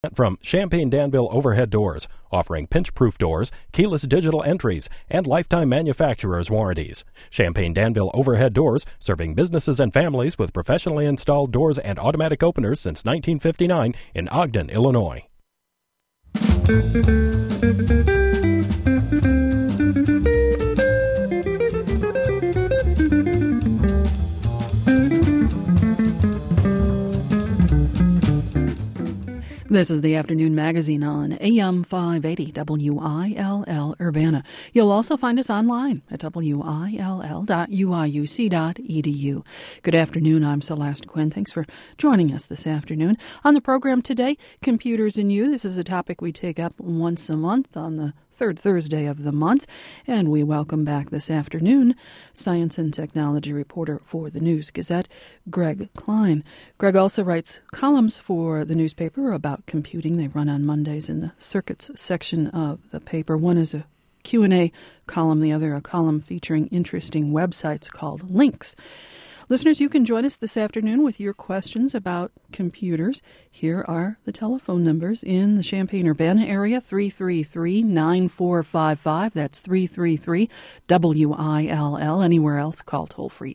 From Champaign Danville Overhead Doors, offering pinch-proof doors, keyless digital entries, and lifetime manufacturer's warranties. Champaign Danville Overhead Doors, serving businesses and families with professionally installed doors and automatic openers since 1959 in Ogden, Illinois. This is the Afternoon Magazine on AM 580 WILL Urbana. You'll also find us online at will.uiuc.edu. Good afternoon, I'm Celeste Quinn. Thanks for joining us this afternoon. On the program today, Computers and You. This is a topic we take up once a month on the third Thursday of the month, and we welcome back this afternoon science and technology reporter for the News Gazette, Greg Klein. Greg also writes columns for the newspaper about computing. They run on Mondays in the circuits section of the paper. One is a Q&A column, the other a column featuring interesting websites called Links. Listeners, you can join us this afternoon with your questions about computers. Here are the telephone numbers in the Champaign-Urbana area, 333-9455. That's 333-WILL. Anywhere else, call toll-free,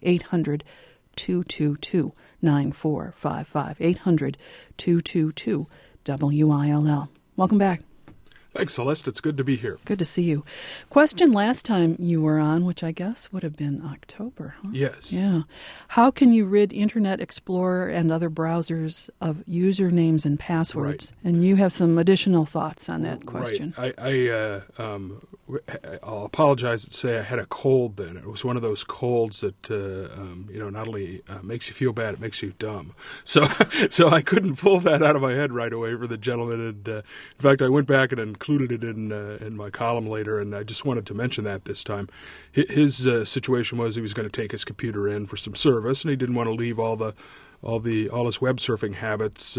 800-222-9455, 800-222-WILL. Welcome back. Thanks, Celeste. It's good to be here. Good to see you. Question last time you were on, which I guess would have been October, huh? Yes. Yeah. How can you rid Internet Explorer and other browsers of usernames and passwords? Right. And you have some additional thoughts on that question. Right. I'll apologize and say I had a cold then. It was one of those colds that, not only makes you feel bad, it makes you dumb. So I couldn't pull that out of my head right away for the gentleman. And in fact, I went back and included it in my column later, and I just wanted to mention that this time. His situation was he was going to take his computer in for some service, and he didn't want to leave all his web surfing habits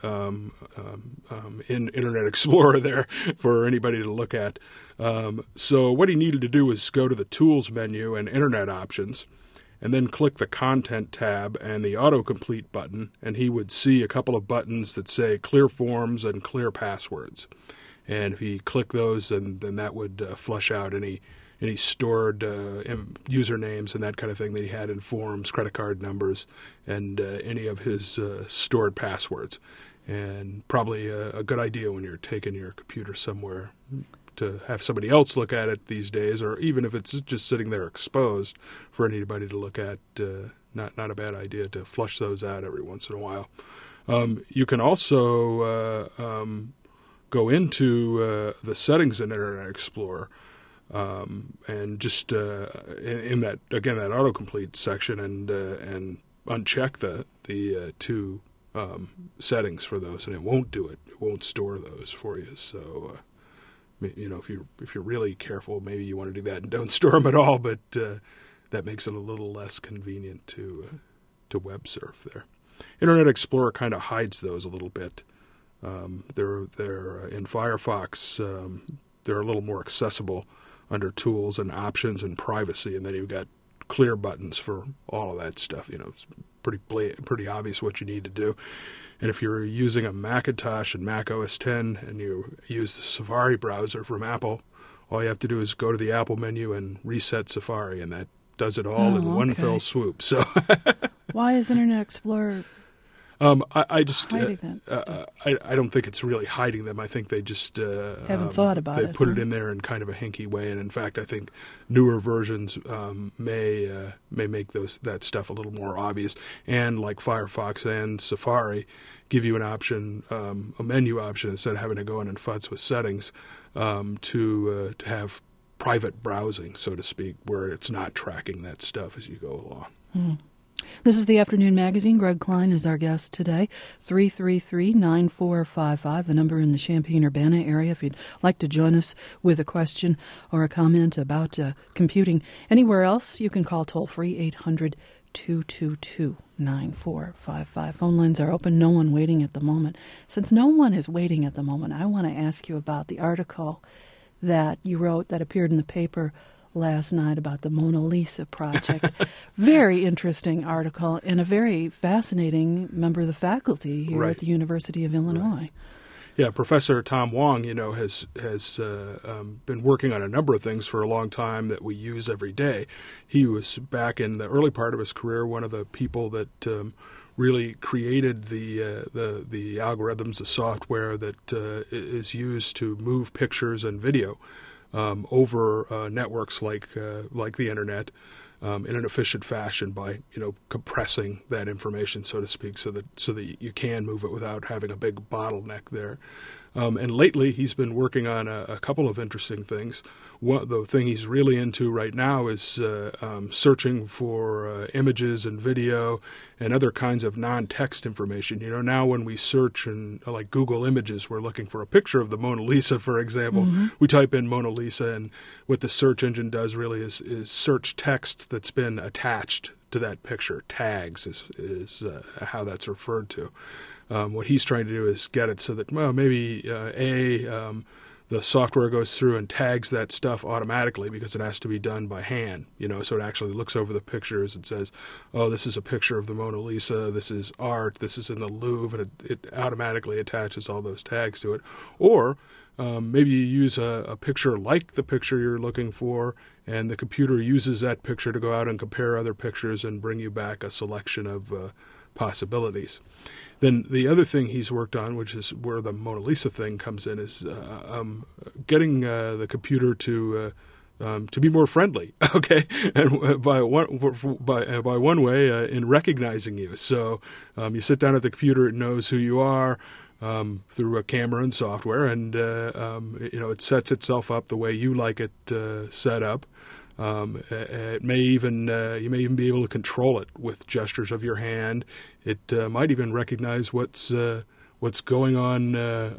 in Internet Explorer there for anybody to look at. So what he needed to do was go to the Tools menu and Internet Options, and then click the Content tab and the Autocomplete button, and he would see a couple of buttons that say Clear Forms and Clear Passwords. And if he clicked those, then that would flush out any stored usernames and that kind of thing that he had in forms, credit card numbers, and any of his stored passwords. And probably a good idea when you're taking your computer somewhere to have somebody else look at it these days, or even if it's just sitting there exposed for anybody to look at, not a bad idea to flush those out every once in a while. You can also go into the settings in Internet Explorer and just in that autocomplete section and uncheck the two settings for those, and it won't do it. It won't store those for you. So if you're really careful, maybe you want to do that and don't store them at all. But that makes it a little less convenient to web surf there. Internet Explorer kind of hides those a little bit. They're in Firefox. They're a little more accessible under Tools and Options and Privacy, and then you've got clear buttons for all of that stuff. It's pretty obvious what you need to do. And if you're using a Macintosh and Mac OS X and you use the Safari browser from Apple, all you have to do is go to the Apple menu and reset Safari, and that does it all in one fell swoop. So, why is Internet Explorer? I just hiding that I don't think it's really hiding them. I think they just haven't thought about it. They put it in there in kind of a hinky way, and in fact, I think newer versions may make that stuff a little more obvious. And like Firefox and Safari, give you an option, a menu option instead of having to go in and futz with settings to have private browsing, so to speak, where it's not tracking that stuff as you go along. This is the Afternoon Magazine. Greg Klein is our guest today. 333-9455, the number in the Champaign-Urbana area if you'd like to join us with a question or a comment about computing. Anywhere else, you can call toll-free 800-222-9455. Phone lines are open. No one waiting at the moment. Since no one is waiting at the moment, I want to ask you about the article that you wrote that appeared in the paper last night about the Mona Lisa project. Very interesting article, and a very fascinating member of the faculty here at the University of Illinois. Yeah, Professor Tom Wong, has been working on a number of things for a long time that we use every day. He was, back in the early part of his career, one of the people that really created the algorithms, the software that is used to move pictures and video over networks like the internet in an efficient fashion by compressing that information, so to speak, so that you can move it without having a big bottleneck there. And lately, he's been working on a couple of interesting things. The thing he's really into right now is searching for images and video and other kinds of non-text information. Now when we search in like Google Images, we're looking for a picture of the Mona Lisa, for example. Mm-hmm. We type in Mona Lisa, and what the search engine does really is search text that's been attached to that picture. Tags is how that's referred to. What he's trying to do is get it so that, maybe the software goes through and tags that stuff automatically because it has to be done by hand, so it actually looks over the pictures and says, oh, this is a picture of the Mona Lisa, this is art, this is in the Louvre, and it automatically attaches all those tags to it. Or maybe you use a picture like the picture you're looking for, and the computer uses that picture to go out and compare other pictures and bring you back a selection of possibilities. Then the other thing he's worked on, which is where the Mona Lisa thing comes in, is getting the computer to be more friendly. Okay, and by one way, in recognizing you. So you sit down at the computer, it knows who you are through a camera and software, and it sets itself up the way you like it set up. It may even you may even be able to control it with gestures of your hand. It might even recognize what's going on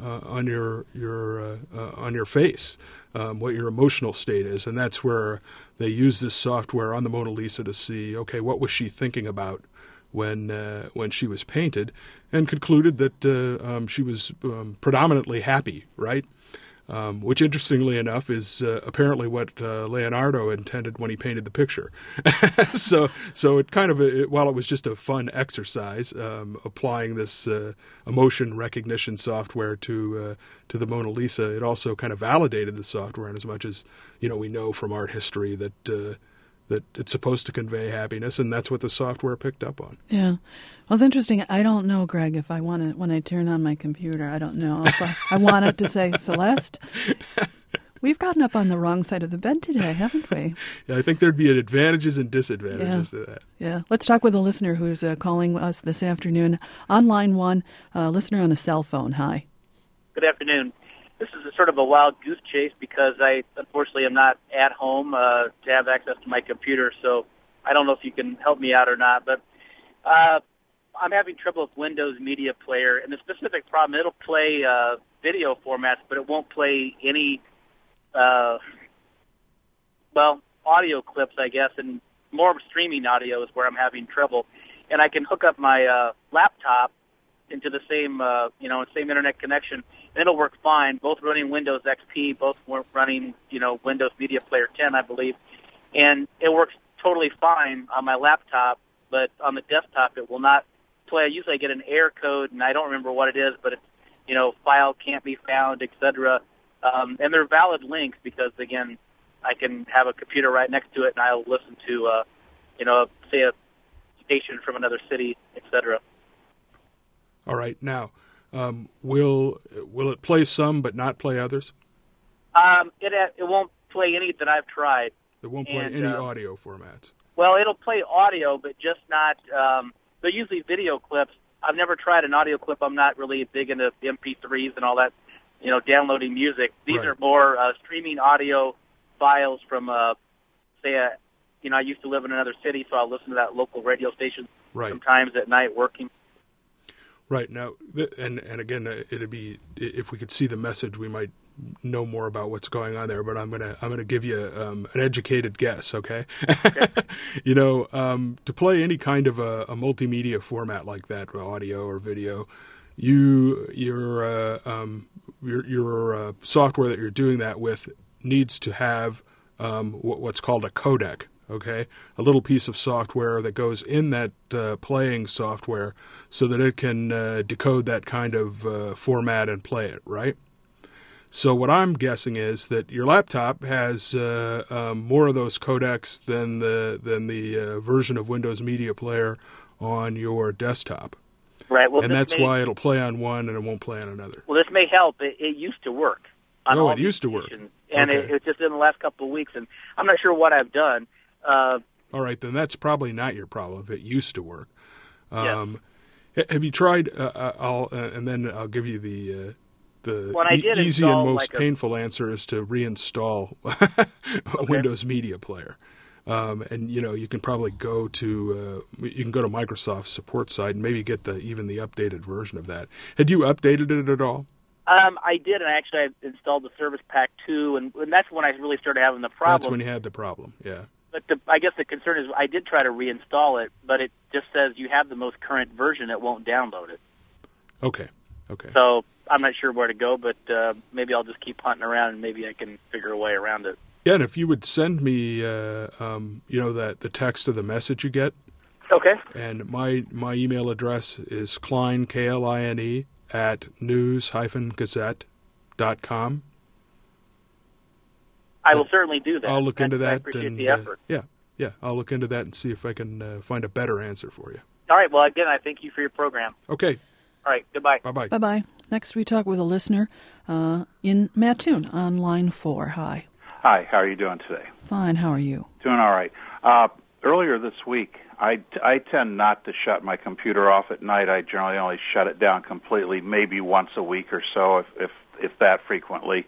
your face, what your emotional state is, and that's where they use this software on the Mona Lisa to see, okay, what was she thinking about when she was painted, and concluded that she was predominantly happy, right? Which, interestingly enough, is apparently what Leonardo intended when he painted the picture. So it kind of, while it was just a fun exercise, applying this emotion recognition software to the Mona Lisa, it also kind of validated the software in as much as we know from art history that it's supposed to convey happiness, and that's what the software picked up on. Yeah. Well, it's interesting. I don't know, Greg, if I want to, when I turn on my computer, I don't know if I want it to say, Celeste, we've gotten up on the wrong side of the bed today, haven't we? Yeah, I think there'd be advantages and disadvantages to that. Yeah. Let's talk with a listener who's calling us this afternoon on line one, listener on a cell phone. Hi. Good afternoon. This is a sort of a wild goose chase because I, unfortunately, am not at home to have access to my computer, so I don't know if you can help me out or not. But I'm having trouble with Windows Media Player, and the specific problem, it'll play video formats, but it won't play any, audio clips, I guess, and more of streaming audio is where I'm having trouble. And I can hook up my laptop into the same, same internet connection, and it'll work fine. Both running Windows XP, both running, Windows Media Player 10, I believe, and it works totally fine on my laptop, but on the desktop it will not play. Usually I get an error code, and I don't remember what it is, but it's, file can't be found, etc. And they're valid links because, again, I can have a computer right next to it, and I'll listen to, say a station from another city, etc. All right. Now, will it play some but not play others? It won't play any that I've tried. It won't play any audio formats. Well, it'll play audio, but just not. They're usually video clips. I've never tried an audio clip. I'm not really big into MP3s and all that. Downloading music. These right. are more streaming audio files from, I used to live in another city, so I'll listen to that local radio station sometimes at night working. Right. Now, and again, it'd be, if we could see the message, we might know more about what's going on there. But I'm gonna give you an educated guess. Okay. To play any kind of a multimedia format like that, audio or video, your software that you're doing that with needs to have what's called a codec. okay? A little piece of software that goes in that playing software so that it can decode that kind of format and play it, right? So what I'm guessing is that your laptop has more of those codecs than the version of Windows Media Player on your desktop. Right. Well, and that's why it'll play on one and it won't play on another. Well, this may help. It used to work. It used to work. And okay. it's just in the last couple of weeks, and I'm not sure what I've done. All right, then that's probably not your problem if it used to work. Yes. Have you tried, and then I'll give you the easy and most painful answer is to reinstall Windows Media Player. And you can probably go to Microsoft's support site and maybe get even the updated version of that. Had you updated it at all? I did, and actually I installed the Service Pack 2, and that's when I really started having the problem. That's when you had the problem, yeah. But I guess the concern is I did try to reinstall it, but it just says you have the most current version. It won't download it. Okay. So I'm not sure where to go, but maybe I'll just keep hunting around, and maybe I can figure a way around it. Yeah, and if you would send me, the text of the message you get. Okay. And my email address is Klein, Kline, at news-gazette.com. I will certainly do that. I'll look into that. I appreciate the effort. Yeah, I'll look into that and see if I can find a better answer for you. All right. Well, again, I thank you for your program. Okay. All right. Goodbye. Bye-bye. Bye-bye. Next, we talk with a listener in Mattoon on line 4. Hi. Hi. How are you doing today? Fine. How are you? Doing all right. Earlier this week, I tend not to shut my computer off at night. I generally only shut it down completely, maybe once a week or so, if that frequently.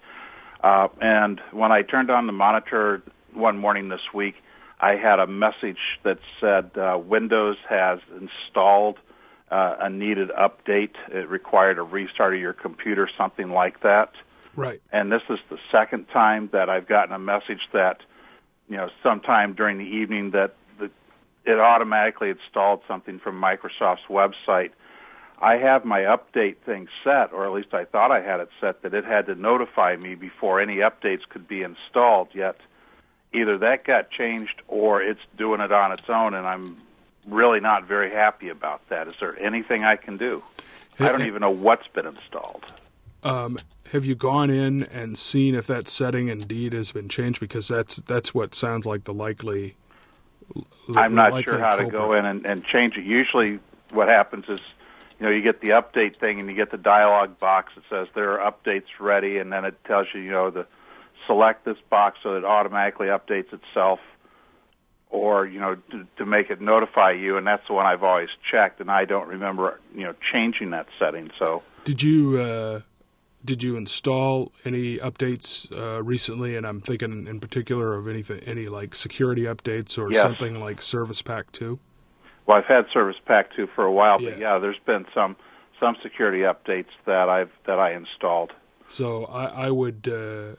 And when I turned on the monitor one morning this week, I had a message that said Windows has installed a needed update. It required a restart of your computer, something like that. Right. And this is the second time that I've gotten a message that, sometime during the evening that it automatically installed something from Microsoft's website. I have my update thing set, or at least I thought I had it set, that it had to notify me before any updates could be installed, yet either that got changed or it's doing it on its own, and I'm really not very happy about that. Is there anything I can do? I don't even know what's been installed. Have you gone in and seen if that setting indeed has been changed? Because that's what sounds like the likely... I'm not sure how to go in and change it. Usually what happens is, you get the update thing and you get the dialog box that says there are updates ready, and then it tells you, to select this box so it automatically updates itself, or, to make it notify you, and that's the one I've always checked, and I don't remember, changing that setting. So Did you install any updates recently? And I'm thinking in particular of any like security updates or something like Service Pack 2? Well, I've had Service Pack 2 for a while, but there's been some security updates that I installed. So I would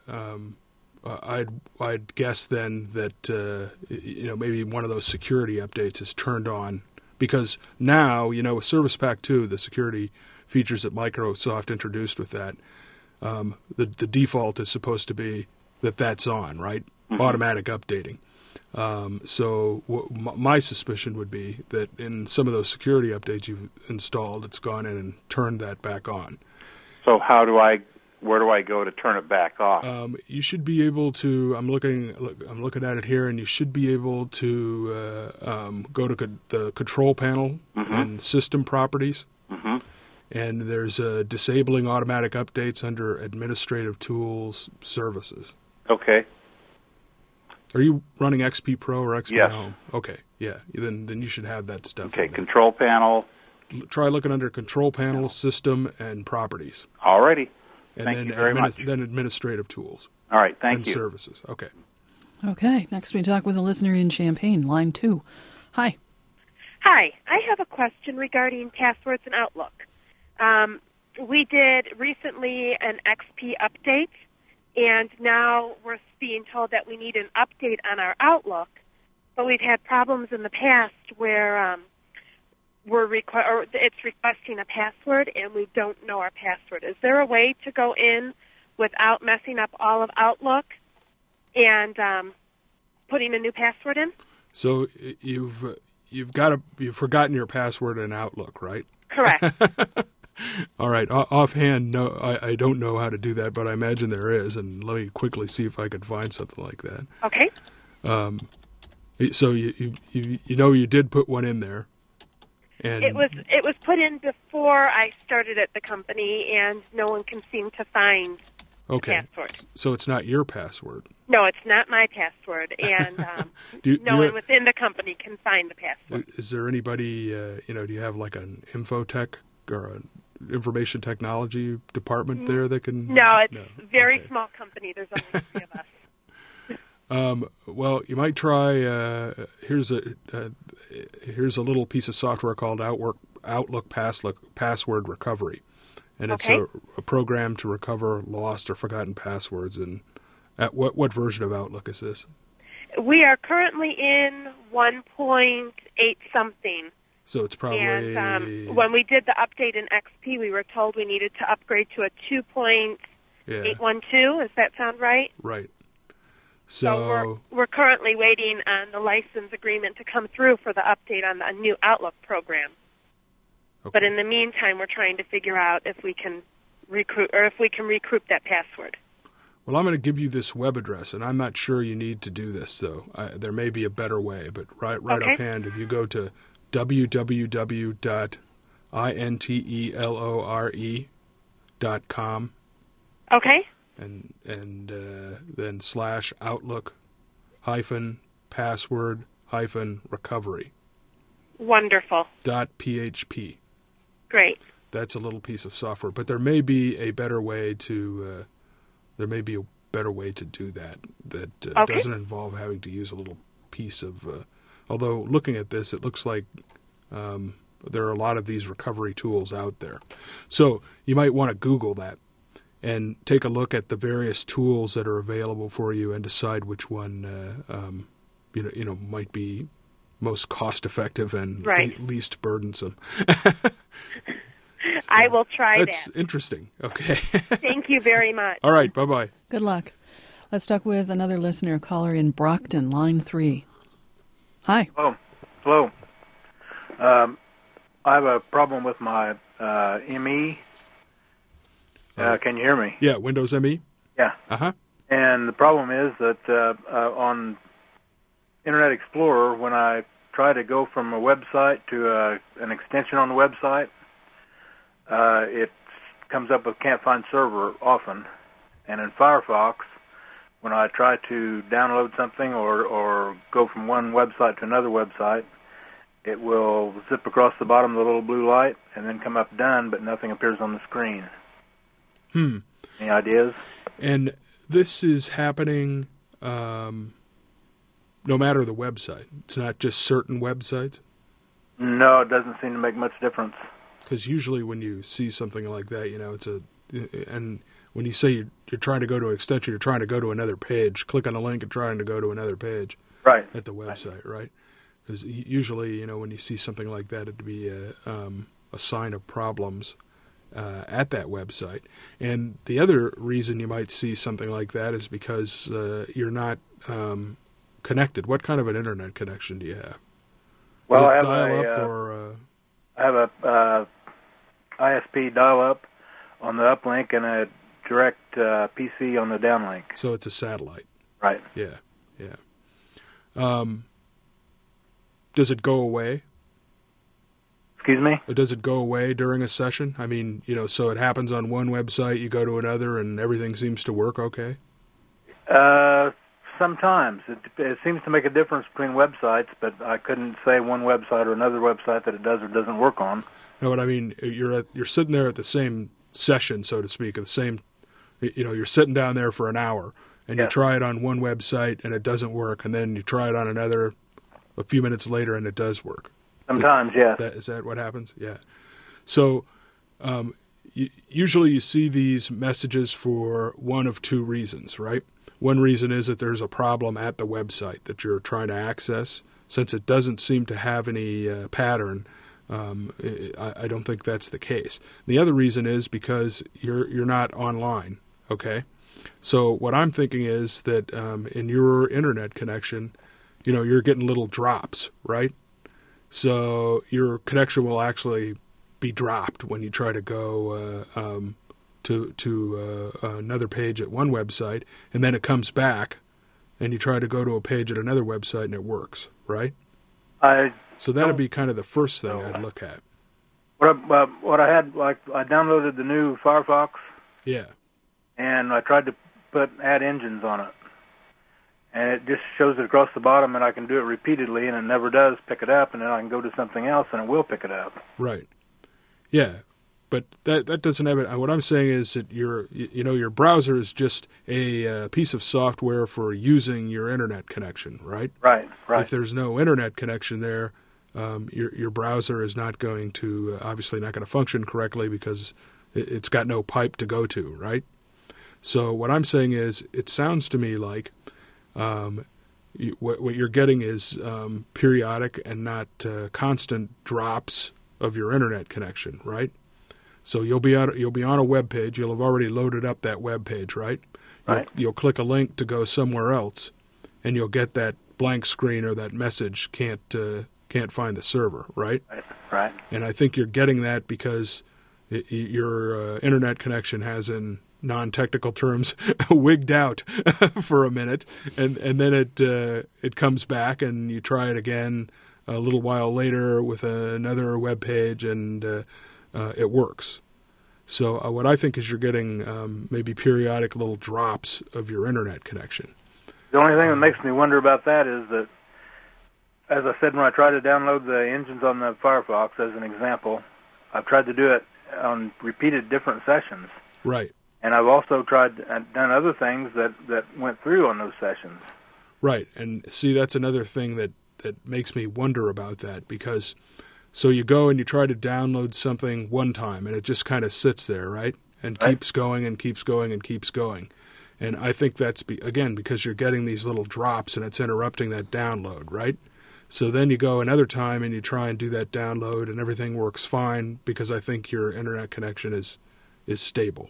I'd guess then that maybe one of those security updates is turned on, because now with Service Pack 2, the security features that Microsoft introduced with that, the default is supposed to be that's on, right? Mm-hmm. Automatic updating. So my suspicion would be that in some of those security updates you've installed, it's gone in and turned that back on. So where do I go to turn it back off? You should be able to. I'm looking at it here, and you should be able to go to the control panel and system properties. Mm-hmm. And there's disabling automatic updates under Administrative Tools Services. Okay. Are you running XP Pro or XP Yes. Home? Okay, yeah. Then you should have that stuff. Okay, control panel. Try looking under Control Panel, System, and Properties. Alrighty. And Thank then you very much. Then Administrative Tools. All right, thank and you. Services. Okay. Okay, next we talk with a listener in Champaign, line 2. Hi. Hi, I have a question regarding passwords in Outlook. We did recently an XP update, and now we're being told that we need an update on our Outlook, but we've had problems in the past where it's requesting a password and we don't know our password. Is there a way to go in without messing up all of Outlook and putting a new password in. So you've forgotten your password in Outlook, right? Correct. All right. Offhand, no, I don't know how to do that, but I imagine there is, and let me quickly see if I can find something like that. Okay. So you did put one in there, and It was put in before I started at the company, and no one can seem to find the password. So it's not your password. No, it's not my password, and no one within the company can find the password. Is there anybody, do you have like an infotech or an information technology department there that can? No, it's a very small company. There's only 3 of us. Well, you might try. Here's a little piece of software called Outlook Password Recovery, and it's a program to recover lost or forgotten passwords. And at what version of Outlook is this? We are currently in 1.8 something. So it's probably. And when we did the update in XP, we were told we needed to upgrade to a 2.812. Does that sound right? Right. So we're currently waiting on the license agreement to come through for the update on the new Outlook program. Okay. But in the meantime, we're trying to figure out if we can recruit that password. Well, I'm going to give you this web address, and I'm not sure you need to do this, though. There may be a better way, but right offhand, if you go to www.intelore.com. Okay. And then / Outlook -password -recovery. Wonderful. .php. Great. That's a little piece of software, but there may be a better way to do that doesn't involve having to use a little piece of. Although looking at this, it looks like there are a lot of these recovery tools out there, so you might want to Google that and take a look at the various tools that are available for you and decide which one might be most cost effective and least burdensome. I will try that. That's interesting. Okay. Thank you very much. All right. Bye-bye. Good luck. Let's talk with another listener, caller in Brockton, line 3. Hi. Hello. I have a problem with my ME. Can you hear me? Yeah, Windows ME? Yeah. Uh-huh. And the problem is that on Internet Explorer, when I try to go from a website to an extension on the website, it comes up with can't find server often. And in Firefox, when I try to download something or go from one website to another website, it will zip across the bottom of the little blue light and then come up done, but nothing appears on the screen. Any ideas? And this is happening no matter the website. It's not just certain websites? No, it doesn't seem to make much difference. Because usually when you see something like that, and when you say you're trying to go to an extension, you're trying to go to another page, click on a link and trying to go to another page at the website, right? Because usually, when you see something like that, it'd be a sign of problems at that website. And the other reason you might see something like that is because you're not connected. What kind of an internet connection do you have? Well, I have a ISP dial-up on the uplink and a direct PC on the downlink. So it's a satellite. Right. Yeah. Does it go away? Excuse me? Does it go away during a session? I mean, so it happens on one website, you go to another, and everything seems to work okay? Sometimes. It seems to make a difference between websites, but I couldn't say one website or another website that it does or doesn't work on. No, but I mean, you're sitting there at the same session, so to speak, you're sitting down there for an hour, and you try it on one website, and it doesn't work, and then you try it on another a few minutes later, and it does work. Sometimes, yes. Is that what happens? Yeah. So usually you see these messages for one of two reasons, right? One reason is that there's a problem at the website that you're trying to access. Since it doesn't seem to have any pattern, I don't think that's the case. The other reason is because you're not online, okay? So what I'm thinking is that in your internet connection, you're getting little drops, right? So your connection will actually be dropped when you try to go to another page at one website, and then it comes back, and you try to go to a page at another website, and it works, right? So that would be kind of the first thing I'd look at. What I had, like, I downloaded the new Firefox. Yeah. And I tried to add engines on it. And it just shows it across the bottom, and I can do it repeatedly, and it never does pick it up, and then I can go to something else, and it will pick it up. Right. Yeah. But that doesn't have it. What I'm saying is that your browser is just a piece of software for using your internet connection, right? Right. If there's no internet connection there, your browser is not going to obviously not going to function correctly because it's got no pipe to go to, right? So what I'm saying is, it sounds to me like what you're getting is periodic and not constant drops of your internet connection, right? So you'll be on a web page. You'll have already loaded up that web page, right? Right. You'll click a link to go somewhere else, and you'll get that blank screen or that message can't find the server, right? Right. And I think you're getting that because your internet connection has, in non-technical terms, wigged out for a minute, and then it comes back, and you try it again a little while later with another web page, and it works. So what I think is you're getting maybe periodic little drops of your internet connection. The only thing that makes me wonder about that is that, as I said, when I try to download the engines on the Firefox, as an example, I've tried to do it on repeated different sessions. Right. And I've also done other things that went through on those sessions. Right. And see, that's another thing that makes me wonder about that, because so you go and you try to download something one time, and it just kind of sits there, right? And keeps going and keeps going and keeps going. And I think that's, again, because you're getting these little drops and it's interrupting that download, right? So then you go another time and you try and do that download, and everything works fine because I think your internet connection is stable.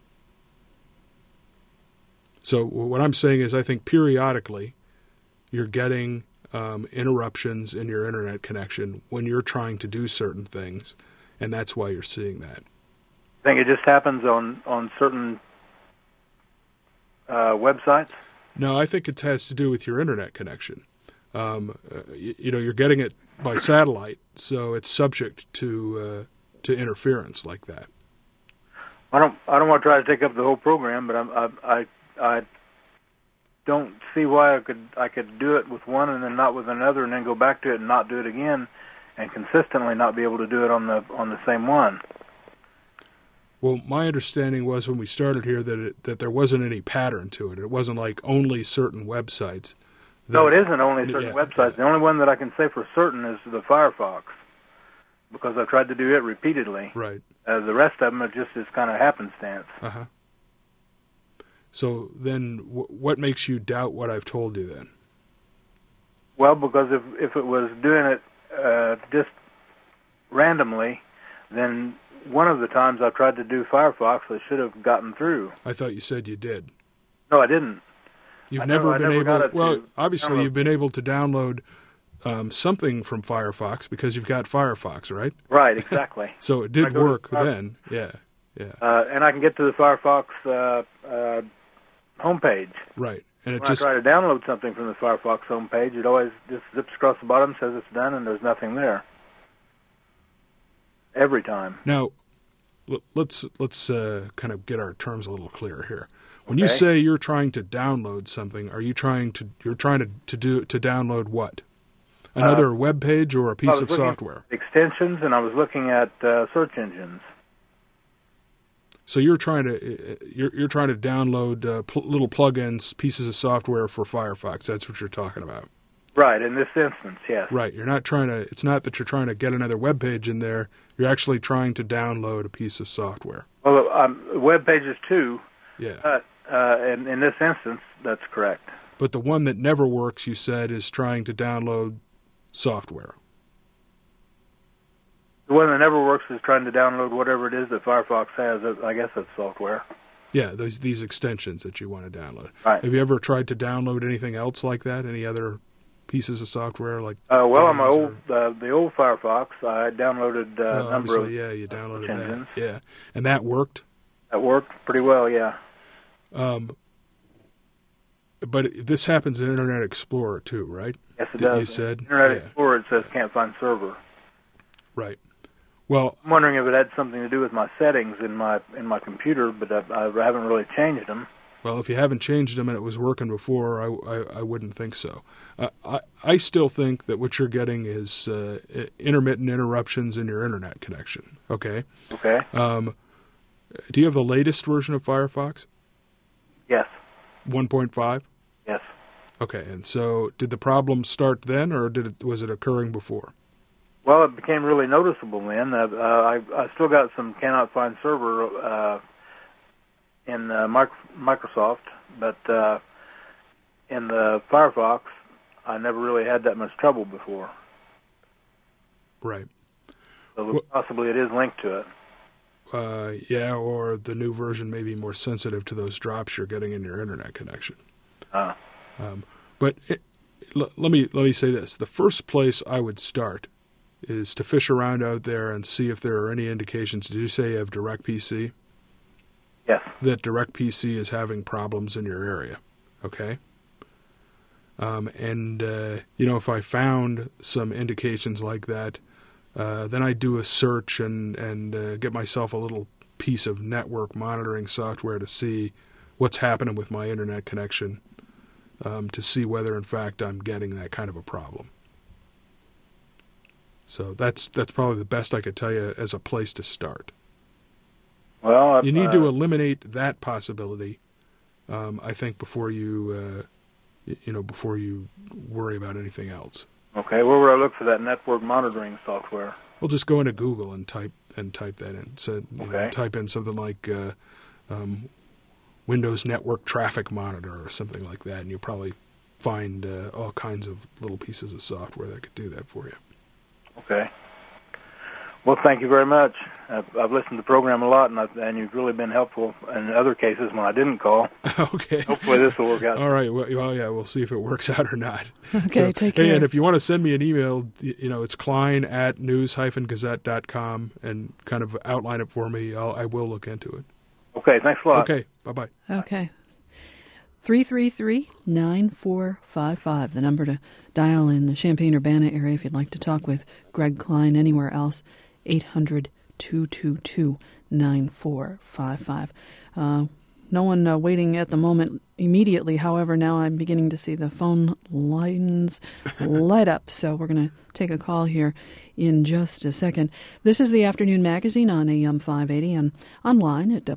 So what I'm saying is, I think periodically you're getting interruptions in your internet connection when you're trying to do certain things, and that's why you're seeing that. I think it just happens on certain websites? No, I think it has to do with your internet connection. You're getting it by satellite, so it's subject to interference like that. I don't want to try to take up the whole program, but I don't see why I could do it with one and then not with another, and then go back to it and not do it again, and consistently not be able to do it on the same one. Well, my understanding was when we started here that there wasn't any pattern to it. It wasn't like only certain websites. No, it isn't only certain websites. The only one that I can say for certain is the Firefox, because I've tried to do it repeatedly. Right. The rest of them are just this kind of happenstance. Uh-huh. So then what makes you doubt what I've told you then? Well, because if it was doing it just randomly, then one of the times I tried to do Firefox, I should have gotten through. I thought you said you did. No, I didn't. You've never been able. Well, obviously you've been able to download something from Firefox because you've got Firefox, right? Right, exactly. So it did work then. Yeah. And I can get to the Firefox homepage. Right. And when I try to download something from the Firefox homepage, it always just zips across the bottom, says it's done, and there's nothing there. Every time. Now, let's kind of get our terms a little clearer here. When you say you're trying to download something, are you trying to download what? Another web page or a piece of software? Extensions, and I was looking at search engines. So you're trying to download little plugins, pieces of software for Firefox. That's what you're talking about. Right, in this instance, yes. Right. You're not trying to. It's not that you're trying to get another web page in there. You're actually trying to download a piece of software. Well, web pages too. Yeah. And in this instance, that's correct. But the one that never works, you said, is trying to download software. The one that never works is trying to download whatever it is that Firefox has. I guess that's software. Yeah, these extensions that you want to download. Right. Have you ever tried to download anything else like that? Any other pieces of software like? Well, on my the old Firefox, I downloaded a number of. Yeah, you downloaded engines. that. Yeah, and that worked. That worked pretty well. Yeah. But this happens in Internet Explorer too, right? Yes, it does. You said Internet Explorer. It says can't find server. Right. Well, I'm wondering if it had something to do with my settings in my computer, but I haven't really changed them. Well, if you haven't changed them and it was working before, I wouldn't think so. I still think that what you're getting is intermittent interruptions in your internet connection. Okay. Okay. Do you have the latest version of Firefox? Yes. 1.5? Yes. Okay. And so, did the problem start then, or was it occurring before? Well, it became really noticeable then. I still got some cannot find server in Microsoft, but in the Firefox, I never really had that much trouble before. Right. So possibly it is linked to it. Yeah, or the new version may be more sensitive to those drops you're getting in your internet connection. But let me say this: the first place I would start is to fish around out there and see if there are any indications. Did you say you have DirectPC? Yes. That DirectPC is having problems in your area, okay? If I found some indications like that, then I do a search and get myself a little piece of network monitoring software to see what's happening with my internet connection, to see whether, in fact, I'm getting that kind of a problem. So that's probably the best I could tell you as a place to start. Well, you need to eliminate that possibility, I think, before you worry about anything else. Okay, where would I look for that network monitoring software? Well, just go into Google and type that in. So, type in something like Windows Network Traffic Monitor or something like that, and you'll probably find all kinds of little pieces of software that could do that for you. Okay. Well, thank you very much. I've listened to the program a lot, and you've really been helpful in other cases when I didn't call. Okay. Hopefully this will work out. All right. Well, yeah, we'll see if it works out or not. Okay, take care. And if you want to send me an email, it's klein@news-gazette.com, and kind of outline it for me. I will look into it. Okay, thanks a lot. Okay, bye-bye. Okay. 333-9455, the number to dial in the Champaign-Urbana area if you'd like to talk with Greg Klein anywhere else, 800-222-9455. No one waiting at the moment immediately. However, now I'm beginning to see the phone lines light up, so we're going to take a call here in just a second. This is the Afternoon Magazine on AM 580 and online at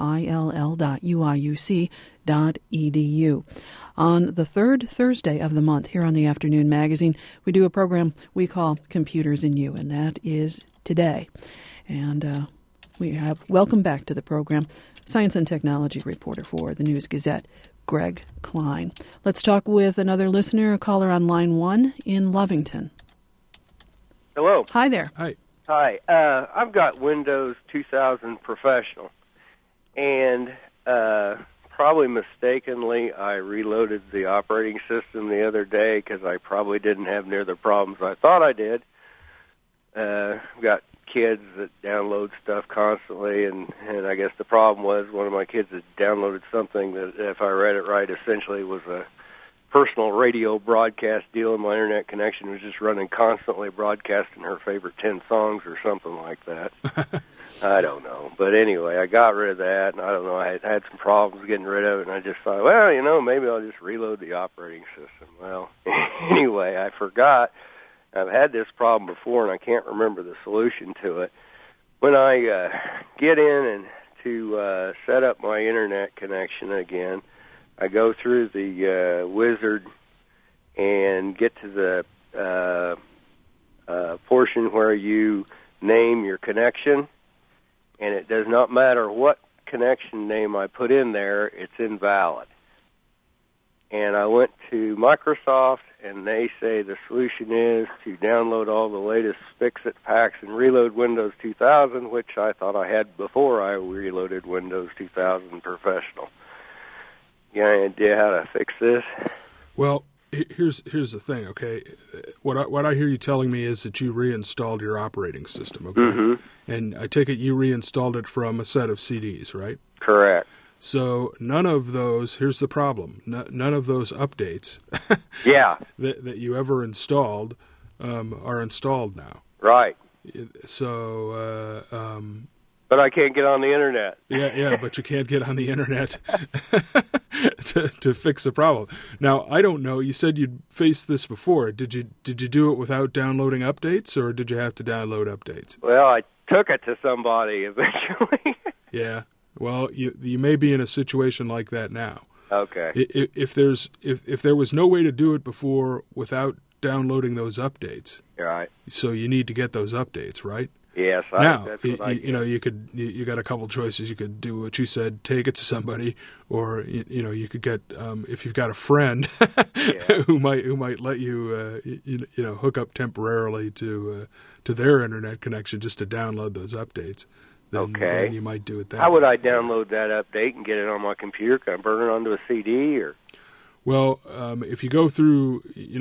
will.uiuc.edu. On the third Thursday of the month here on the Afternoon Magazine, we do a program we call Computers in You, and that is today. And we have welcome back to the program science and technology reporter for the News Gazette, Greg Klein. Let's talk with another listener, a caller on line 1 in Lovington. Hello. Hi there. Hi. Hi. I've got Windows 2000 Professional, and probably mistakenly I reloaded the operating system the other day because I probably didn't have near the problems I thought I did. I've got kids that download stuff constantly, and I guess the problem was one of my kids had downloaded something that, if I read it right, essentially was a personal radio broadcast deal, and my internet connection was just running constantly broadcasting her favorite 10 songs or something like that. I don't know. But anyway, I got rid of that, and I don't know, I had some problems getting rid of it, and I just thought, well, maybe I'll just reload the operating system. Well, anyway, I forgot. I've had this problem before, and I can't remember the solution to it. When I get in and to set up my internet connection again, I go through the wizard and get to the portion where you name your connection, and it does not matter what connection name I put in there, it's invalid. And I went to Microsoft and they say the solution is to download all the latest Fix-It packs and reload Windows 2000, which I thought I had before I reloaded Windows 2000 Professional. You got any idea how to fix this? Well, here's the thing, okay? What I hear you telling me is that you reinstalled your operating system, okay? Mm-hmm. And I take it you reinstalled it from a set of CDs, right? Correct. So none of those, here's the problem, none of those updates Yeah. that you ever installed are installed now. Right. So... but I can't get on the Internet. Yeah, but you can't get on the Internet to fix the problem. Now, I don't know, you said you'd faced this before. Did you do it without downloading updates, or did you have to download updates? Well, I took it to somebody eventually. Yeah. Well, you may be in a situation like that now. Okay. If there was no way to do it before without downloading those updates, Right. so you need to get those updates, right? Yes. Now, you got a couple choices. You could do what you said, take it to somebody, or you could get if you've got a friend who might let you hook up temporarily to their internet connection just to download those updates. Then you might do it that way. How would I download that update and get it on my computer? Can I burn it onto a CD or? Well, if you go through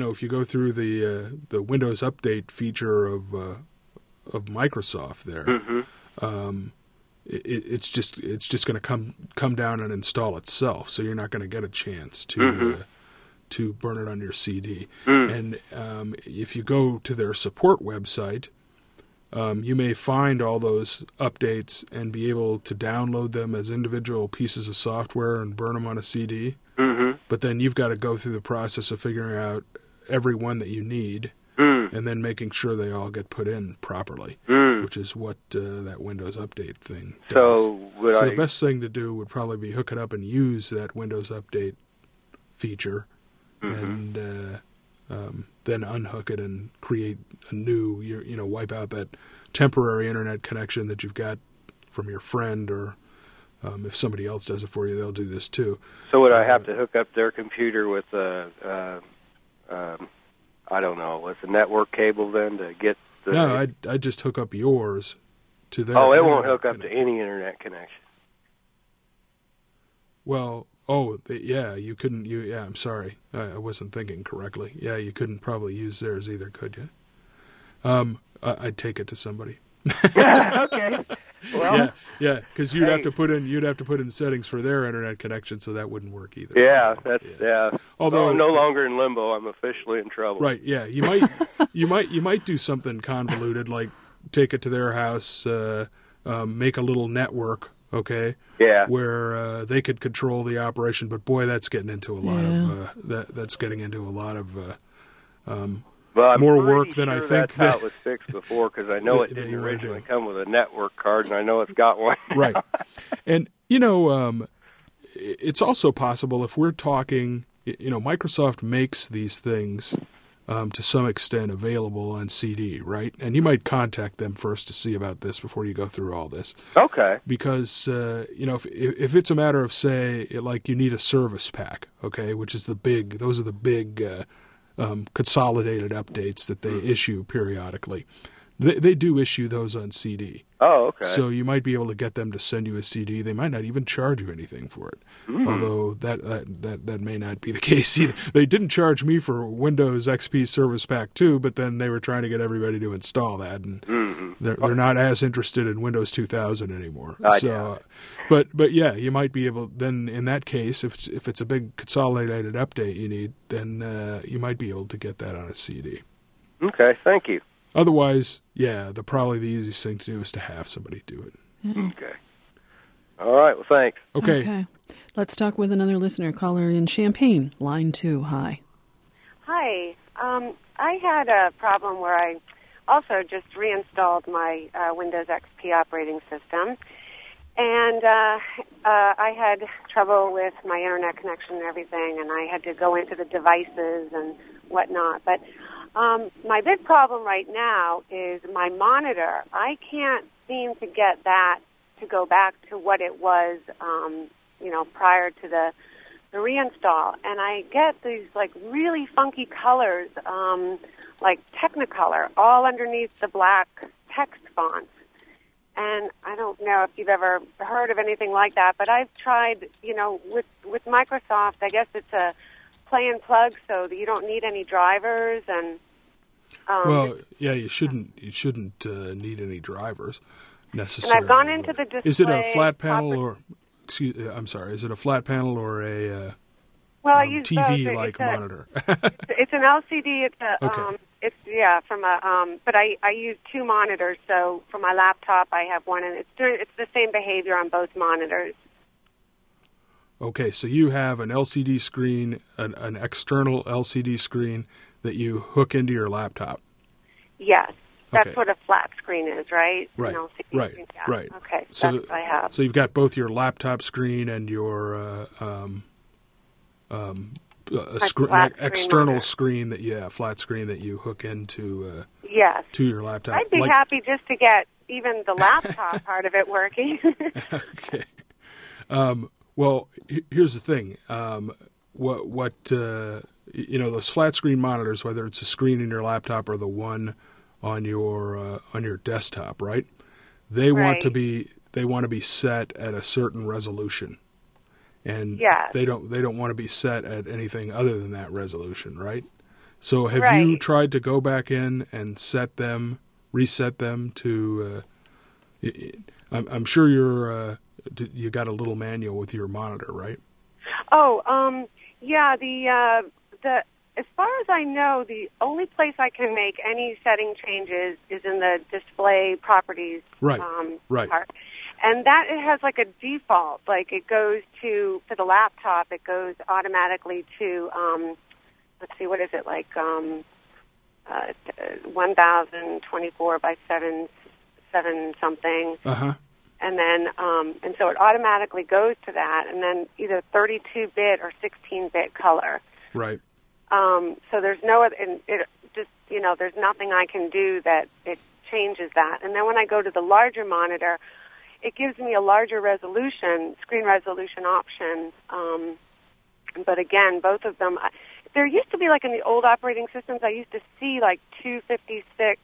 the Windows Update feature of Microsoft there, Mm-hmm. it's just going to come down and install itself. So you're not going to get a chance to burn it on your CD. And if you go to their support website, you may find all those updates and be able to download them as individual pieces of software and burn them on a CD. Mm-hmm. But then you've got to go through the process of figuring out every one that you need and then making sure they all get put in properly, which is what that Windows Update thing does. So the best thing to do would probably be hook it up and use that Windows Update feature and then unhook it and create a new, wipe out that temporary internet connection that you've got from your friend, or if somebody else does it for you, they'll do this too. So would I have to hook up their computer with I don't know, with a network cable then to get the... No, I'd just hook up yours to their... Oh, it won't hook up to any internet connection. Well... you couldn't. I'm sorry, I wasn't thinking correctly. Yeah, you couldn't probably use theirs either, could you? I'd take it to somebody. Okay. Well, yeah, because you'd have to put in settings for their internet connection, so that wouldn't work either. Yeah. Although I'm no longer in limbo, I'm officially in trouble. Right. Yeah, you might do something convoluted like take it to their house, make a little network. Okay. Yeah. Where they could control the operation, but boy, that's getting into a lot of that's getting into a lot of more work than I think. That's how it was fixed before, because I know it didn't originally come with a network card, and I know it's got one. Right. And it's also possible if we're talking. Microsoft makes these things to some extent available on CD, right? And you might contact them first to see about this before you go through all this. Okay. Because, if it's a matter of, say, like you need a service pack, okay, which is those are the big consolidated updates that they issue periodically. They do issue those on CD. Oh, okay. So you might be able to get them to send you a CD. They might not even charge you anything for it, although that may not be the case either. They didn't charge me for Windows XP Service Pack 2, but then they were trying to get everybody to install that, and they're not as interested in Windows 2000 anymore. But yeah, you might be able. Then in that case, if it's a big consolidated update you need, then you might be able to get that on a CD. Okay, thank you. Otherwise, probably the easiest thing to do is to have somebody do it. Yeah. Okay. All right, well, thanks. Okay. Let's talk with another listener. Caller in Champaign, line 2. Hi. Hi. I had a problem where I also just reinstalled my Windows XP operating system. And I had trouble with my internet connection and everything, and I had to go into the devices and whatnot. But my big problem right now is my monitor. I can't seem to get that to go back to what it was, prior to the the reinstall, and I get these like really funky colors, like Technicolor, all underneath the black text fonts. And I don't know if you've ever heard of anything like that, but I've tried, with Microsoft, I guess it's a play and plug, so that you don't need any drivers. And well, yeah, you shouldn't need any drivers necessarily. And I've gone into the display. Is it a flat panel or? I'm sorry. Is it a flat panel or a I use TV-like monitor? It's an LCD. It's a okay. From a but I use two monitors. So for my laptop, I have one, and it's the same behavior on both monitors. Okay, so you have an LCD screen, an external LCD screen that you hook into your laptop. Yes, that's okay. what a flat screen is, right? Right, an LCD right, screen. Yeah. right. Okay, so, that's what I have. So you've got both your laptop screen and your external screen flat screen that you hook into yes. to your laptop. I'd be happy just to get even the laptop part of it working. Okay. Well, here's the thing. Those flat screen monitors, whether it's a screen in your laptop or the one on your desktop, right? They want to be set at a certain resolution. And they don't want to be set at anything other than that resolution, right? So have you tried to go back in and reset them to? I'm sure you got a little manual with your monitor, right? Oh, yeah. The as far as I know, the only place I can make any setting changes is in the display properties right. part. And that it has like a default, like it goes for the laptop, it goes automatically to, let's see, what is it, like 1024 by 7 something. Uh-huh. And then, and so it automatically goes to that, and then either 32-bit or 16-bit color. Right. So there's no other, and it just, there's nothing I can do that it changes that. And then when I go to the larger monitor, it gives me a larger screen resolution option. But again, both of them, there used to be like in the old operating systems, I used to see like 256,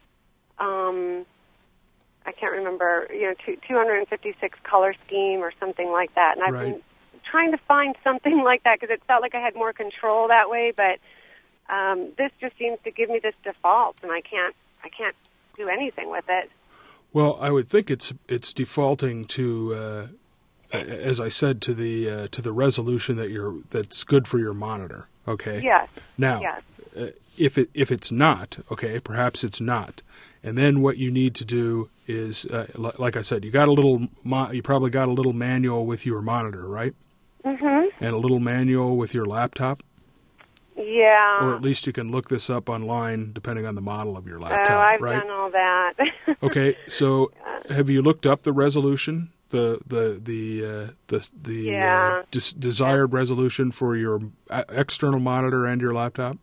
I can't remember, 256 color scheme or something like that. And I've been trying to find something like that because it felt like I had more control that way. But this just seems to give me this default, and I can't do anything with it. Well, I would think it's defaulting to, as I said, to the resolution that's good for your monitor. Okay. Yes. Now, if it's not, okay, perhaps it's not, and then what you need to do is, like I said, you probably got a little manual with your monitor, right? Mm-hmm. And a little manual with your laptop. Yeah. Or at least you can look this up online, depending on the model of your laptop. Oh, I've right? done all that. Okay, so have you looked up the resolution, the desired resolution for your external monitor and your laptop?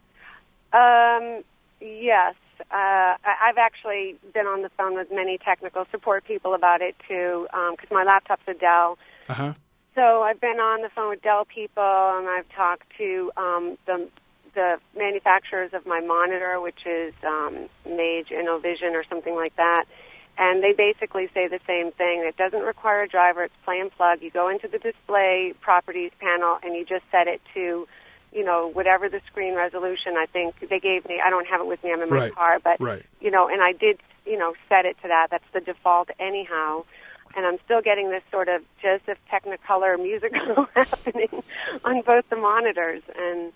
Yes. I've actually been on the phone with many technical support people about it too, because my laptop's a Dell. Uh-huh. So I've been on the phone with Dell people, and I've talked to the manufacturers of my monitor, which is Mage Innovision or something like that. And they basically say the same thing. It doesn't require a driver. It's play and plug. You go into the display properties panel, and you just set it to, whatever the screen resolution. I think they gave me. I don't have it with me. I'm in my car. But, and I did, set it to that. That's the default anyhow. And I'm still getting this sort of Joseph Technicolor musical happening on both the monitors. And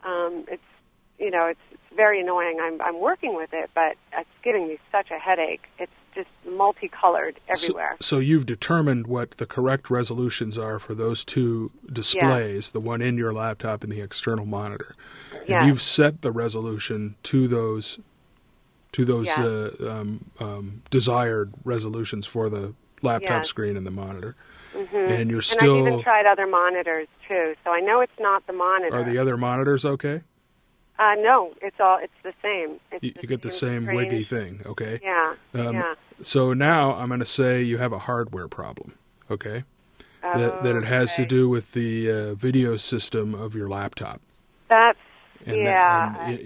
it's very annoying. I'm working with it, but it's giving me such a headache. It's just multicolored everywhere. So you've determined what the correct resolutions are for those two displays, the one in your laptop and the external monitor. And you've set the resolution to those desired resolutions for the laptop screen and the monitor. Mm-hmm. And you're And I've even tried other monitors too, so I know it's not the monitor. Are the other monitors okay? No, it's the same. You get the same wiggy thing, okay? Yeah. So now I'm going to say you have a hardware problem, okay? that it has to do with the video system of your laptop. That's I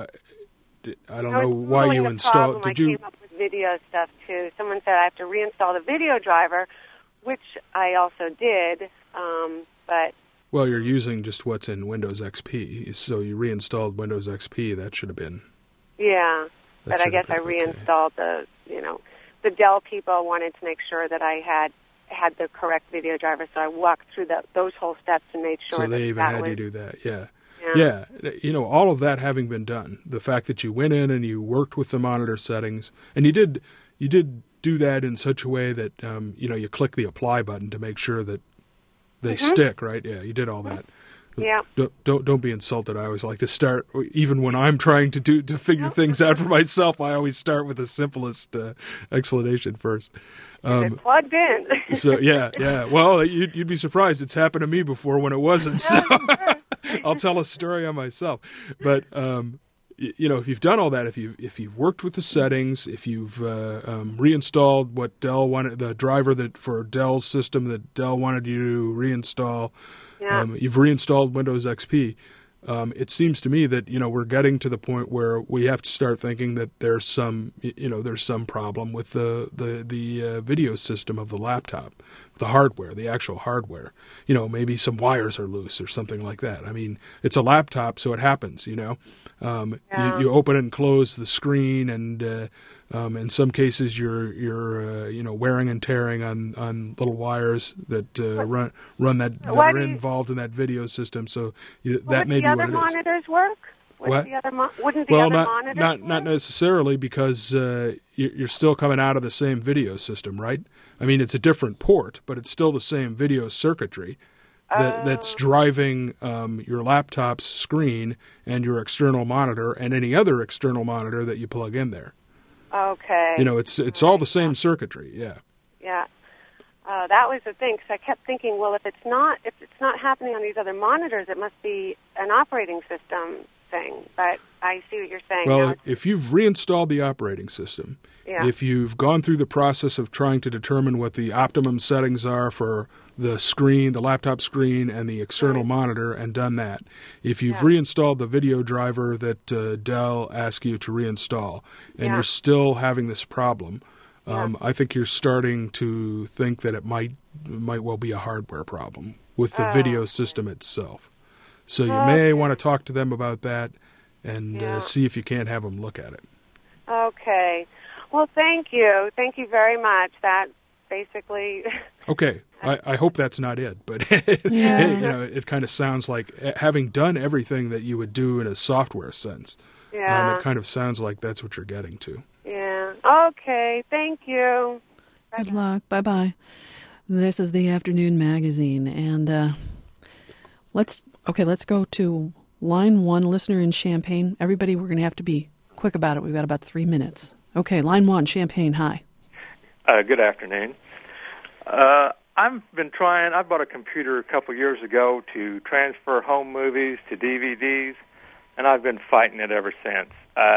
don't know why you installed. I came up with video stuff too. Someone said I have to reinstall the video driver, which I also did, but. Well, you're using just what's in Windows XP, so you reinstalled Windows XP. That should have been. Yeah, but I guess I reinstalled the Dell people wanted to make sure that I had the correct video driver, so I walked through those whole steps and made sure. So they even had you do that, yeah. All of that having been done, the fact that you went in and you worked with the monitor settings, and you did do that in such a way that you click the apply button to make sure that they stick, right? Yeah, you did all that. Yeah. Don't be insulted. I always like to start, even when I'm trying to figure things out for myself. I always start with the simplest explanation first. It's plugged in. So yeah. Well, you'd be surprised. It's happened to me before when it wasn't. So I'll tell a story on myself. But if you've done all that, if you've worked with the settings, if you've reinstalled what Dell wanted, the driver for Dell's system that Dell wanted you to reinstall. Yeah. You've reinstalled Windows XP. It seems to me that we're getting to the point where we have to start thinking that there's some problem with the video system of the laptop, the hardware, the actual hardware. Maybe some wires are loose or something like that. I mean, it's a laptop, so it happens. You open and close the screen, and in some cases you're wearing and tearing on little wires that run that are involved in that video system. So that may be what it is. Would the other monitors work? What? Wouldn't the other monitors work? Not necessarily, because you're still coming out of the same video system, right? I mean, it's a different port, but it's still the same video circuitry that's driving your laptop's screen and your external monitor and any other external monitor that you plug in there. Okay. It's all the same circuitry. Yeah. Yeah. That was the thing, because I kept thinking, well, if it's not happening on these other monitors, it must be an operating system thing. But I see what you're saying. Well, if you've reinstalled the operating system, if you've gone through the process of trying to determine what the optimum settings are for the screen, the laptop screen, and the external monitor, and done that, if you've reinstalled the video driver that Dell asked you to reinstall, and you're still having this problem, I think you're starting to think that it might well be a hardware problem with the video system itself. So you may want to talk to them about that and see if you can't have them look at it. Okay. Well, thank you. Thank you very much. That basically... Okay. I hope that's not it, but it kind of sounds like, having done everything that you would do in a software sense, it kind of sounds like that's what you're getting to. Yeah. Okay. Thank you. Good luck. Bye-bye. This is the Afternoon Magazine, and let's go to line 1, listener in Champaign. Everybody, we're going to have to be quick about it. We've got about 3 minutes. Okay, line 1, Champaign. Hi. Good afternoon. I've been trying. I bought a computer a couple years ago to transfer home movies to DVDs, and I've been fighting it ever since.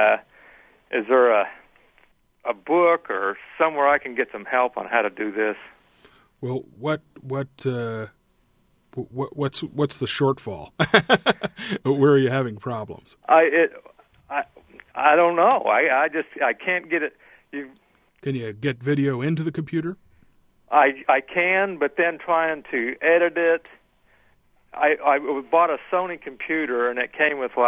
Is there a book or somewhere I can get some help on how to do this? Well, what's the shortfall? Where are you having problems? I don't know. I can't get it. Can you get video into the computer? I can, but then trying to edit it. I bought a Sony computer, and it came with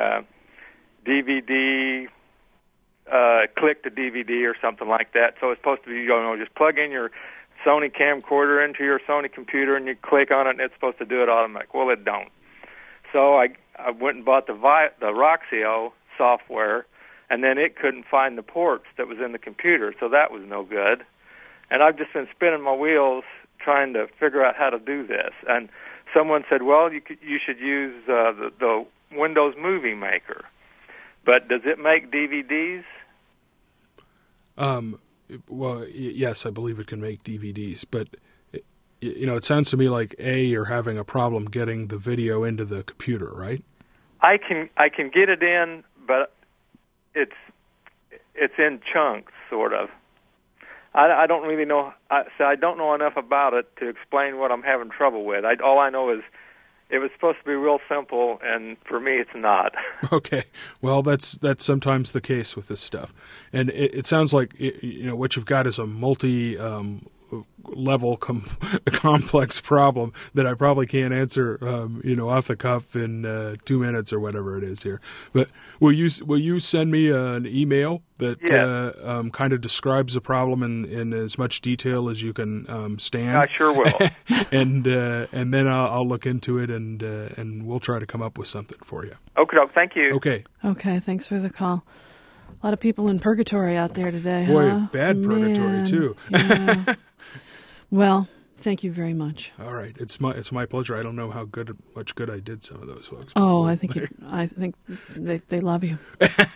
DVD, click to DVD or something like that. So it's supposed to be, just plug in your Sony camcorder into your Sony computer, and you click on it, and it's supposed to do it automatic. Well, it don't. So I went and bought the Roxio software, and then it couldn't find the ports that was in the computer, so that was no good. And I've just been spinning my wheels trying to figure out how to do this. And someone said, well, you should use the Windows Movie Maker. But does it make DVDs? Well, yes, I believe it can make DVDs. But, it sounds to me like, you're having a problem getting the video into the computer, right? I can get it in, but it's in chunks, sort of. I don't really know. I don't know enough about it to explain what I'm having trouble with. All I know is it was supposed to be real simple, and for me, it's not. Okay, well, that's sometimes the case with this stuff, and it sounds like what you've got is a multi-level complex problem that I probably can't answer, off the cuff in 2 minutes or whatever it is here. But will you send me an email that kind of describes the problem in as much detail as you can stand? I sure will. and then I'll look into it and we'll try to come up with something for you. Okay, thank you. Okay. Okay, thanks for the call. A lot of people in purgatory out there today. Boy, huh? bad purgatory too. Yeah. Well, thank you very much. All right, it's my pleasure. I don't know how much good I did some of those folks. Oh, I think they love you.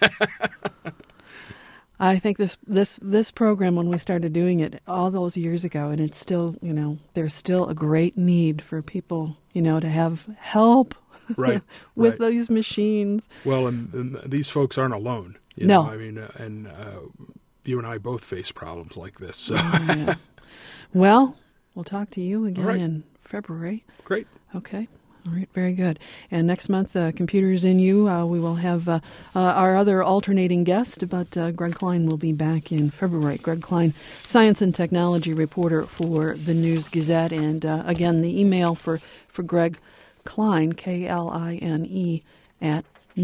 I think this program, when we started doing it all those years ago, and it's still, there's still a great need for people, to have help right, with these machines. Well, and these folks aren't alone. No. I mean, and you and I both face problems like this. So. Yeah. Well, we'll talk to you again right. in February. Great. Okay. All right, very good. And next month, Computers in You, we will have our other alternating guest, but Greg Klein will be back in February. Greg Klein, science and technology reporter for the News Gazette. And again, the email for Greg Klein, Kline, at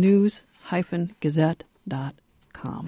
news-gazette.com.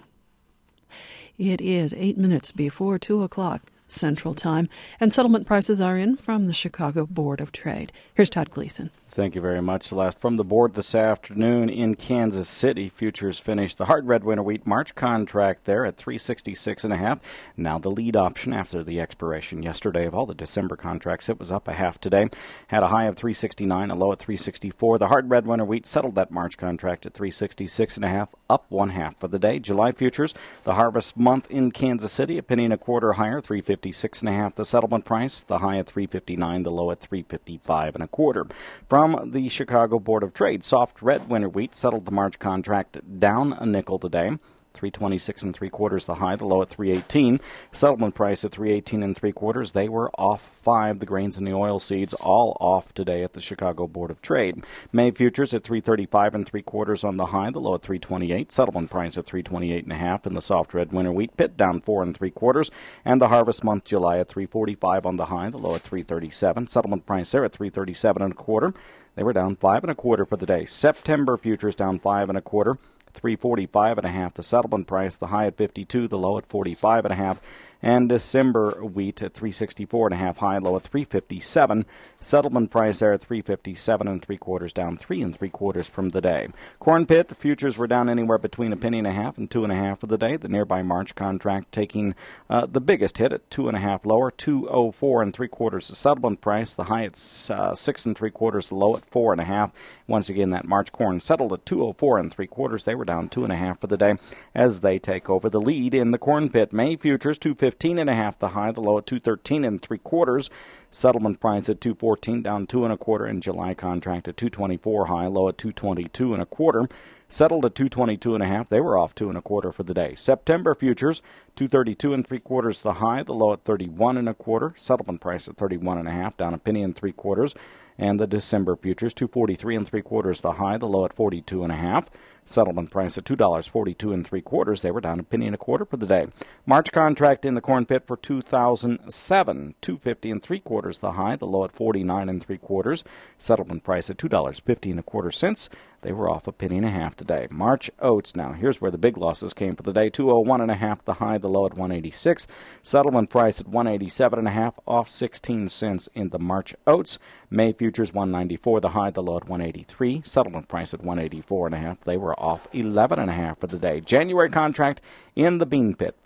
It is 8 minutes before 2 o'clock. Central Time, and settlement prices are in from the Chicago Board of Trade. Here's Todd Gleason. Thank you very much, Celeste. From the board this afternoon in Kansas City, futures finished the hard red winter wheat March contract there at $366.5. Now the lead option after the expiration yesterday of all the December contracts. It was up a half today. Had a high of $369, a low at $364. The hard red winter wheat settled that March contract at $366.5, up 1/2 for the day. July futures, the harvest month in Kansas City, a penny and a quarter higher, $356.5. The settlement price, the high at $359, the low at $355 1/4. From the Chicago Board of Trade, soft red winter wheat settled the March contract down a nickel today. $326 3/4 the high, the low at $318. Settlement price at $318 3/4. They were off 5. The grains and the oil seeds all off today at the Chicago Board of Trade. May futures at $335 3/4 on the high, the low at $328. Settlement price at $328.5 in the soft red winter wheat pit, down 4 3/4. And the harvest month July at $345 on the high, the low at $337. Settlement price there at $337 1/4. They were down 5 1/4 for the day. September futures down 5 1/4. $345 1/2 the settlement price, the high at $52, the low at $45 1/2, and December wheat at $364 1/2 high, low at $357. Settlement price there at $357 3/4, down 3 3/4 from the day. Corn pit futures were down anywhere between a penny and a half and 2 1/2 for the day. The nearby March contract taking the biggest hit at 2 1/2 lower, $204 3/4 the settlement price, the high at 6 3/4, the low at 4 1/2. Once again, that March corn settled at $204 3/4. They were down 2 1/2 for the day as they take over the lead in the corn pit. May futures $215 1/2 the high, the low at $213 3/4. Settlement price at $214, down 2 1/4, and July contract at $224 high, low at $222 1/4. Settled at $222 1/2. They were off 2 1/4 for the day. September futures $232 3/4 the high, the low at $31 1/4. Settlement price at $31 1/2, down a penny and 3/4. And the December futures $243 3/4 the high, the low at $42 1/2. Settlement price at $2.42 3/4. They were down a penny and a quarter for the day. March contract in the corn pit for 2007, $2.50 3/4 the high, the low at $49 3/4. Settlement price at $2.50 1/4. They were off a penny and a half today. March oats. Now here's where the big losses came for the day. $201 1/2 the high, the low at $186. Settlement price at $187 1/2, off 16 cents in the March oats. May futures $194 the high, the low at $183. Settlement price at $184 1/2. They were off 11 1/2 for the day. January contract in the bean pit,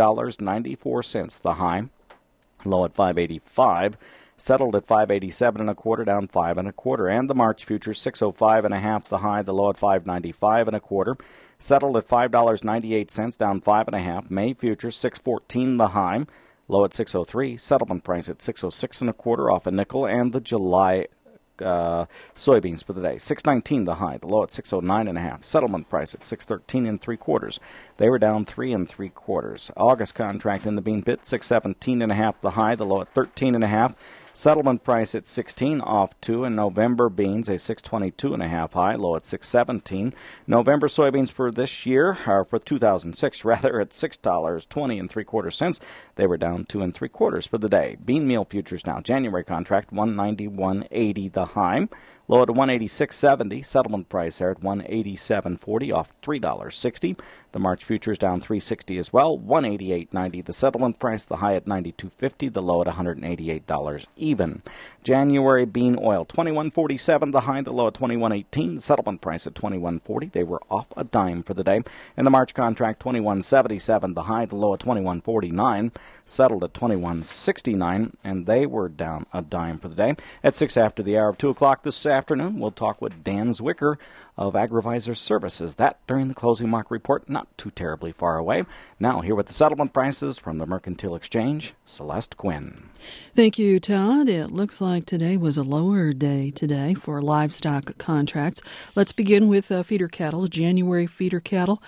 $5.94 the high, low at $5.85. Settled at $5.87 1/4, down 5 1/4. And the March futures $605 1/2 the high, the low at $5.95 1/4. Settled at $5.98, down 5 1/2. May futures $614 the high, low at $603. Settlement price at $606 1/4, off a nickel. And the July Soybeans for the day, $6.19 the high, the low at $6.09.5. Settlement price at $6.13 3/4. They were down 3 3/4. August contract in the bean pit, $6.17.5 the high, the low at $13.5. Settlement price at $16, off 2. And November beans, a $6.22.5 high, low at $6.17. November soybeans for this year, or for 2006 rather, at $6.20 3/4. They were down 2 3/4 for the day. Bean meal futures now, January contract, $191.80 the high, low at $186.70. Settlement price there at $187.40, off $3.60. The March futures down $3.60 as well, $188.90 the settlement price, the high at $92.50, the low at $188 even. January bean oil, $21.47 the high, the low at $21.18, the settlement price at $21.40. They were off a dime for the day. And the March contract, $21.77 the high, the low at $21.49, settled at $21.69, and they were down a dime for the day. At 6 after the hour of 2 o'clock this afternoon, we'll talk with Dan Zwicker of AgriVisor Services. That during the closing mock report, not too terribly far away. Now, here with the settlement prices from the Mercantile Exchange, Celeste Quinn. Thank you, Todd. It looks like today was a lower day today for livestock contracts. Let's begin with feeder cattle. January feeder cattle,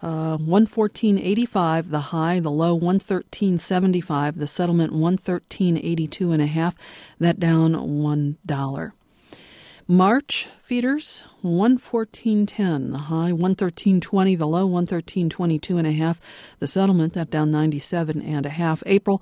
$114.85 the high, the low $113.75, the settlement $113.82.5. That down $1. March feeders, $114.10 the high, $113.20 the low, $113.22.5 the settlement, that down $97.5. April,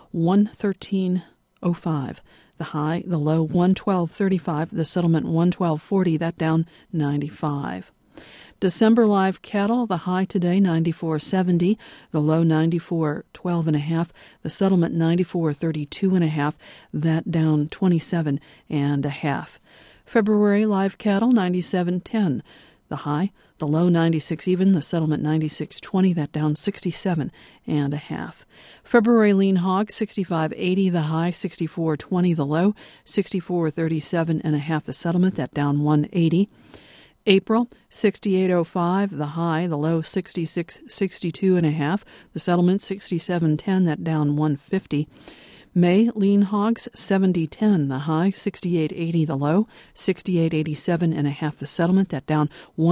$113.05 the high, the low $112.35, the settlement $112.40, that down $95. December live cattle, the high today $94.70, the low $94.12.5, the settlement $94.32.5, that down $27.5. February live cattle, $97.10 the high, the low $96 even, the settlement $96.20, that down $67.5. February lean hog, $65.80 the high, $64.20 the low, $64.37.5 the settlement, that down $180. April, $68.05 the high, the low $66.62.5, the settlement $67.10, that down $150. May lean hogs, $70.10 the high, $68.80 the low, $68.87.5 the settlement, that down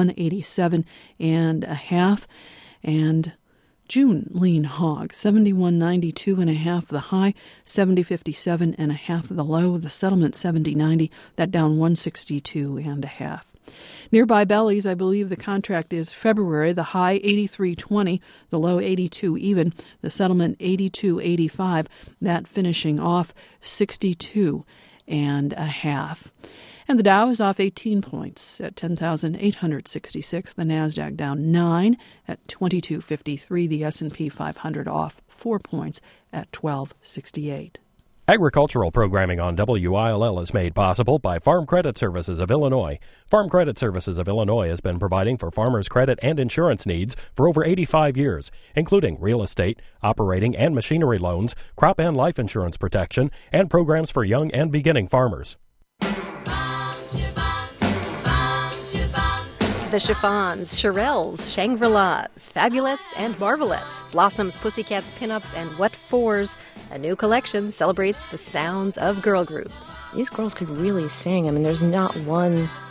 $187.5. And June lean hogs, $71.92.5 the high, $70.57.5 the low, the settlement $70.90, that down $162.5. Nearby bellies, I believe the contract is February, the high $83.20, the low $82 even, the settlement $82.85, that finishing off $62.5. And the Dow is off 18 points at 10,866. The NASDAQ down 9 at 2253. The S&P 500 off 4 points at 1268. Agricultural programming on WILL is made possible by Farm Credit Services of Illinois. Farm Credit Services of Illinois has been providing for farmers' credit and insurance needs for over 85 years, including real estate, operating and machinery loans, crop and life insurance protection, and programs for young and beginning farmers. The Chiffons, Shirelles, Shangri-Las, Fabulettes, and Marvelettes, Blossoms, Pussycats, Pinups, and What Fours. A new collection celebrates the sounds of girl groups. These girls could really sing. I mean, there's not one